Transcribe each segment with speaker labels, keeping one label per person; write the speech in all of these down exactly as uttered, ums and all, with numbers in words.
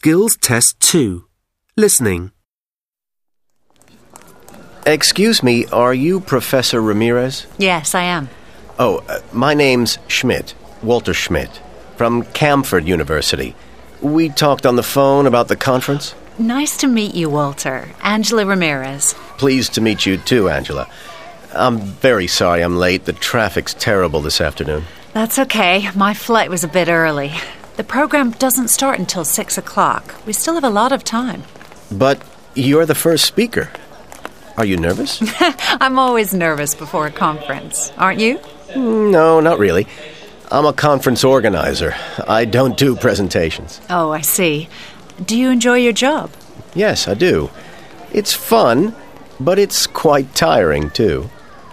Speaker 1: Skills Test two. Listening.
Speaker 2: Excuse me, are you Professor Ramirez?
Speaker 3: Yes, I am.
Speaker 2: Oh, uh, my name's Schmidt, Walter Schmidt, from Camford University. We talked on the phone about the conference.
Speaker 3: Nice to meet you, Walter. Angela Ramirez.
Speaker 2: Pleased to meet you too, Angela. I'm very sorry I'm late. The traffic's terrible this afternoon.
Speaker 3: That's okay. My flight was a bit early. The program doesn't start until six o'clock. We still have a lot of time.
Speaker 2: But you're the first speaker. Are you nervous?
Speaker 3: I'm always nervous before a conference. Aren't you?
Speaker 2: No, not really. I'm a conference organizer. I don't do presentations.
Speaker 3: Oh, I see. Do you enjoy your job?
Speaker 2: Yes, I do. It's fun, but it's quite tiring, too.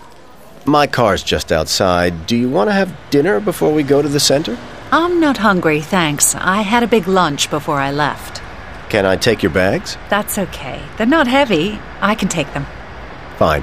Speaker 2: My car's just outside. Do you want to have dinner before we go to the center?
Speaker 3: I'm not hungry, thanks. I had a big lunch before I left.
Speaker 2: Can I take your bags?
Speaker 3: That's okay. They're not heavy. I can take them.
Speaker 2: Fine.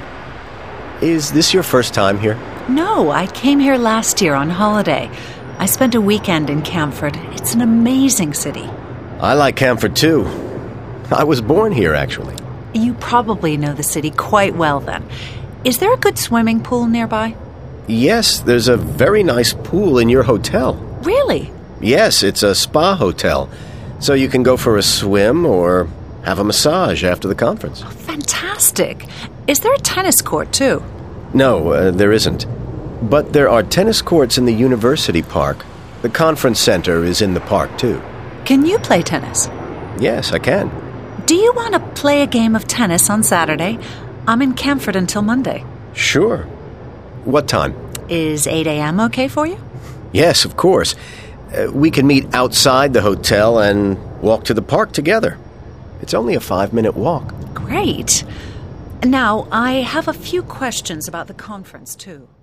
Speaker 2: Is this your first time here?
Speaker 3: No, I came here last year on holiday. I spent a weekend in Camford. It's an amazing city.
Speaker 2: I like Camford, too. I was born here, actually.
Speaker 3: You probably know the city quite well, then. Is there a good swimming pool nearby?
Speaker 2: Yes, there's a very nice pool in your hotel.
Speaker 3: Really?
Speaker 2: Yes, it's a spa hotel. So you can go for a swim or have a massage after the conference.
Speaker 3: Oh, fantastic. Is there a tennis court, too?
Speaker 2: No, uh, there isn't. But there are tennis courts in the university park. The conference center is in the park, too.
Speaker 3: Can you play tennis?
Speaker 2: Yes, I can.
Speaker 3: Do you want to play a game of tennis on Saturday? I'm in Camford until Monday.
Speaker 2: Sure. What time?
Speaker 3: Is eight a.m. okay for you?
Speaker 2: Yes, of course. Uh, we can meet outside the hotel and walk to the park together. It's only a five-minute walk.
Speaker 3: Great. Now, I have a few questions about the conference, too.